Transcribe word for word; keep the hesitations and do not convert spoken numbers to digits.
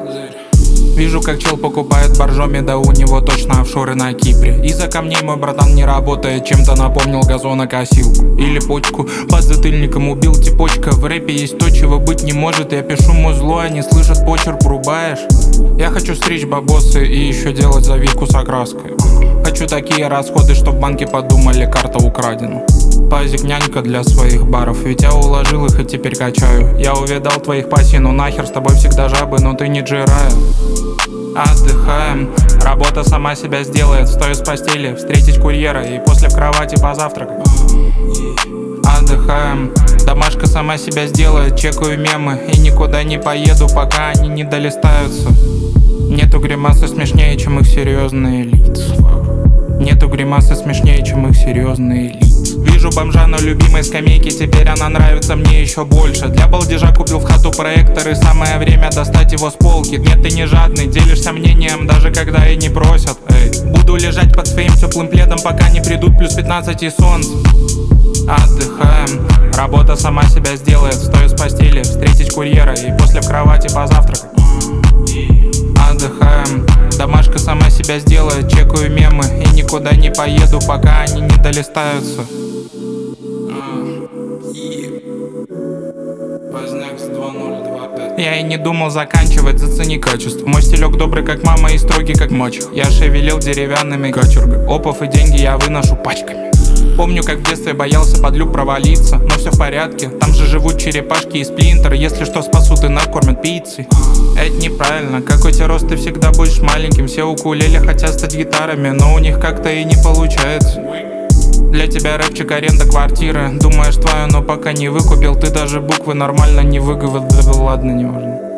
Вижу, как чел покупает боржоми, да у него точно офшоры на Кипре. Из-за камней мой братан не работает, чем-то напомнил газонокосилку или почку. Под затыльником убил типочка. В рэпе есть то, чего быть не может. Я пишу музло, они слышат почерк, врубаешь. Я хочу стричь бабосы и еще делать завивку с окраской. Хочу такие расходы, чтоб в банке подумали, карта украдена. Пазик нянька для своих баров, ведь я уложил их и теперь качаю. Я увидал твоих пассий, ну нахер, с тобой всегда жабы, но ты не джирая. Отдыхаем, работа сама себя сделает. Стою с постели, встретить курьера и после в кровати позавтракать. Отдыхаем, домашка сама себя сделает. Чекаю мемы и никуда не поеду, пока они не долистаются. Нету гримасы смешнее, чем их серьезные лица. Нету гримасы смешнее, чем их серьезные лица. Вижу бомжа на любимой скамейке, теперь она нравится мне еще больше. Для балдежа купил в хату проектор, и самое время достать его с полки. Нет, ты не жадный, делишься мнением, даже когда и не просят. Эй. Буду лежать под своим теплым пледом, пока не придут плюс пятнадцать и солнце. Отдыхаем, работа сама себя сделает. Стою с постели, встретить курьера и после в кровати позавтракать. Отдыхаем, домашка сама себя сделает. Чекаю мемы и никуда не поеду, пока они не долистаются. Я и не думал заканчивать, зацени качество. Мой стилек добрый как мама и строгий как мачеха. Я шевелил деревянными кочергой. Опов и деньги я выношу пачками. Помню, как в детстве боялся под люк провалиться, но все в порядке, там же живут черепашки и сплинтеры. Если что спасут и накормят пиццей. Это неправильно, какой тебе рост, ты всегда будешь маленьким. Все укулеле хотят стать гитарами, но у них как-то и не получается. Для тебя рэпчик, аренда квартиры. Думаешь твою, но пока не выкупил. Ты даже буквы нормально не выговорил, да ладно, не важно.